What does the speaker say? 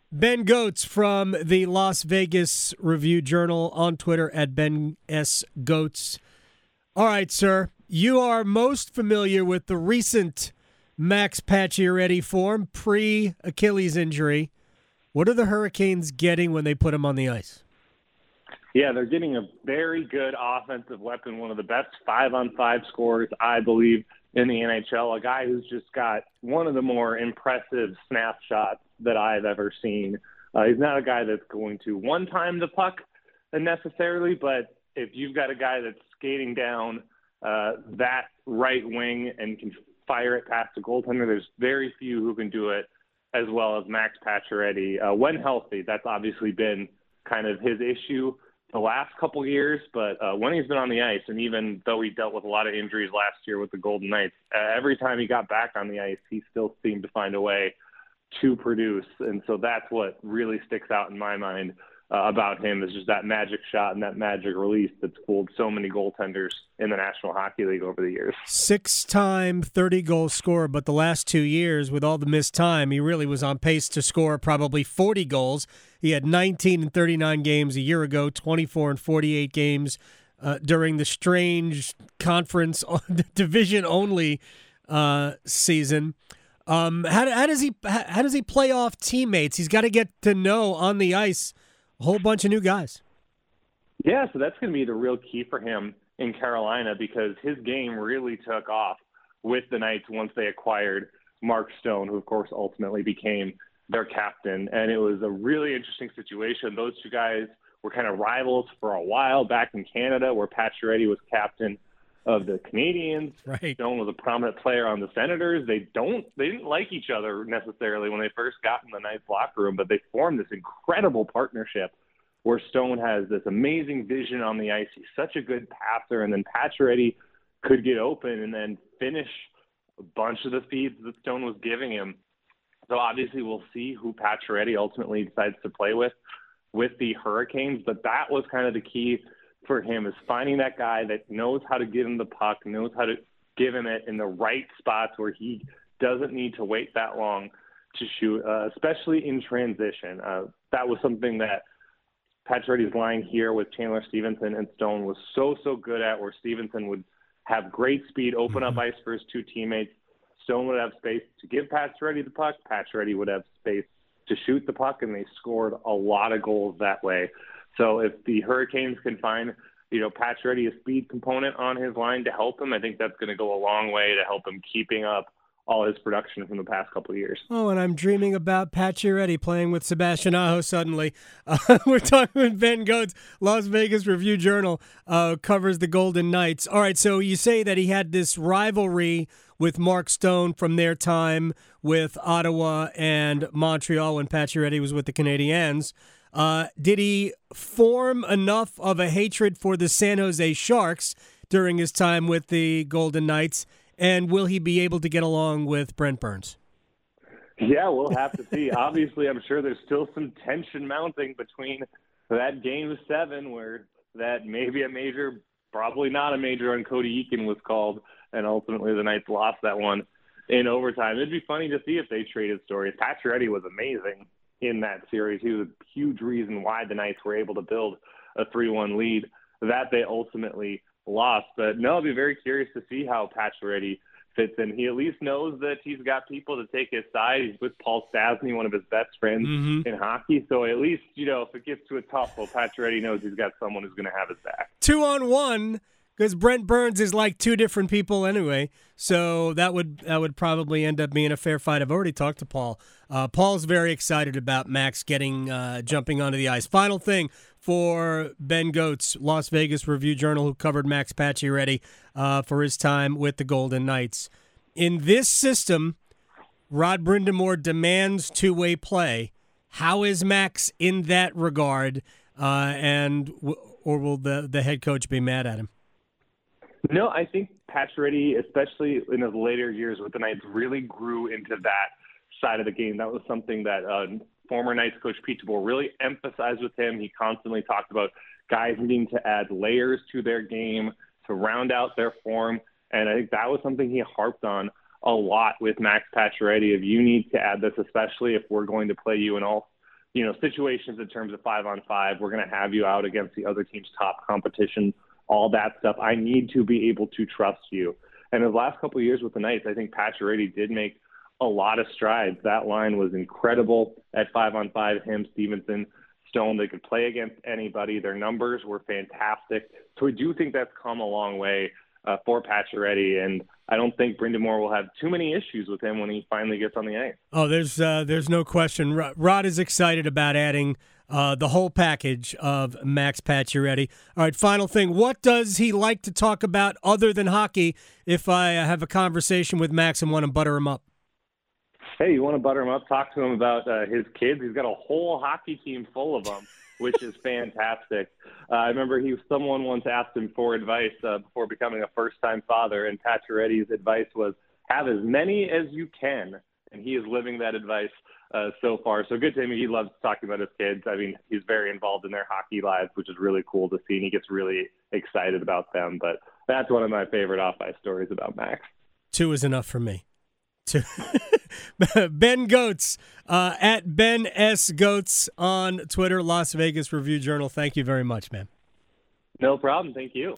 Ben Goats from the Las Vegas Review-Journal, on Twitter at Ben S. Goats. All right, sir. You are most familiar with the recent Max Pacioretty form, pre-Achilles injury. What are the Hurricanes getting when they put him on the ice? Yeah, they're getting a very good offensive weapon, one of the best 5-on-5 scorers, I believe, in the NHL, a guy who's just got one of the more impressive snapshots that I've ever seen. He's not a guy that's going to one-time the puck necessarily, but if you've got a guy that's skating down that right wing and can fire it past the goaltender, there's very few who can do it as well as Max Pacioretty. When healthy, that's obviously been kind of his issue the last couple years, but when he's been on the ice, and even though he dealt with a lot of injuries last year with the Golden Knights, every time he got back on the ice, he still seemed to find a way to produce. And so that's what really sticks out in my mind about him, is just that magic shot and that magic release that's fooled so many goaltenders in the National Hockey League over the years. 6-time 30-goal scorer, but the last 2 years, with all the missed time, he really was on pace to score probably 40 goals. He had 19 in 39 games a year ago, 24 in 48 games during the strange conference division-only season. How does he play off teammates? He's got to get to know on the ice a whole bunch of new guys. Yeah, so that's going to be the real key for him in Carolina, because his game really took off with the Knights once they acquired Mark Stone, who, of course, ultimately became their captain. And it was a really interesting situation. Those two guys were kind of rivals for a while back in Canada, where Pacioretty was captain of the Canadiens. Right. Stone was a prominent player on the Senators. They didn't like each other necessarily when they first got in the Knights locker room, but they formed this incredible partnership where Stone has this amazing vision on the ice. He's such a good passer, and then Pacioretty could get open and then finish a bunch of the feeds that Stone was giving him. So obviously we'll see who Pacioretty ultimately decides to play with the Hurricanes, but that was kind of the key for him, is finding that guy that knows how to give him the puck, knows how to give him it in the right spots where he doesn't need to wait that long to shoot, especially in transition. That was something that Pacioretty's line here with Chandler Stevenson and Stone was so good at, where Stevenson would have great speed, open up ice for his two teammates. Stone would have space to give Pacioretty the puck. Pacioretty would have space to shoot the puck, and they scored a lot of goals that way. So if the Hurricanes can find, Pacioretty a speed component on his line to help him, I think that's going to go a long way to help him keeping up all his production from the past couple of years. Oh, and I'm dreaming about Pacioretty playing with Sebastian Aho suddenly. We're talking with Ben Goats, Las Vegas Review-Journal, covers the Golden Knights. All right, so you say that he had this rivalry with Mark Stone from their time with Ottawa and Montreal when Pacioretty was with the Canadiens. Did he form enough of a hatred for the San Jose Sharks during his time with the Golden Knights? And will he be able to get along with Brent Burns? Yeah, we'll have to see. Obviously, I'm sure there's still some tension mounting between that Game 7 where that maybe a major, probably not a major on Cody Eakin was called, and ultimately the Knights lost that one in overtime. It'd be funny to see if they traded stories. Pacioretty was amazing in that series. He was a huge reason why the Knights were able to build a 3-1 lead that they ultimately lost. But no, I'll be very curious to see how Pacioretty fits in. He at least knows that he's got people to take his side. He's with Paul Stastny, one of his best friends in hockey. So at least, if it gets to a tough, Pacioretty knows he's got someone who's going to have his back. 2-on-1, because Brent Burns is like two different people anyway. So that would probably end up being a fair fight. I've already talked to Paul. Paul's very excited about Max jumping onto the ice. Final thing for Ben Goats, Las Vegas Review-Journal, who covered Max Pacioretty for his time with the Golden Knights. In this system, Rod Brind'Amour demands two-way play. How is Max in that regard, or will the head coach be mad at him? No, I think Pacioretty, especially in his later years with the Knights, really grew into that side of the game. That was something that former Knights coach Pete DeBoer really emphasized with him. He constantly talked about guys needing to add layers to their game to round out their form, and I think that was something he harped on a lot with Max Pacioretty. If you need to add this, especially if we're going to play you in all situations in terms of 5-on-5. We're going to have you out against the other team's top competition, all that stuff. I need to be able to trust you. And in the last couple of years with the Knights, I think Pacioretty did make a lot of strides. That line was incredible at 5-on-5. Him, Stevenson, Stone, they could play against anybody. Their numbers were fantastic. So I do think that's come a long way for Pacioretty, and I don't think Brind'Amour will have too many issues with him when he finally gets on the ice. Oh, there's no question. Rod is excited about adding the whole package of Max Pacioretty. All right, final thing. What does he like to talk about other than hockey if I have a conversation with Max and want to butter him up? Hey, you want to butter him up? Talk to him about his kids. He's got a whole hockey team full of them, which is fantastic. I remember someone once asked him for advice before becoming a first-time father, and Pacioretty's advice was, have as many as you can, and he is living that advice so far. So good to him. He loves talking about his kids. I mean, he's very involved in their hockey lives, which is really cool to see, and he gets really excited about them. But that's one of my favorite off-ice stories about Max. 2 is enough for me. Ben Goetz, at Ben S. Goetz on Twitter, Las Vegas Review Journal. Thank you very much, man. No problem. Thank you.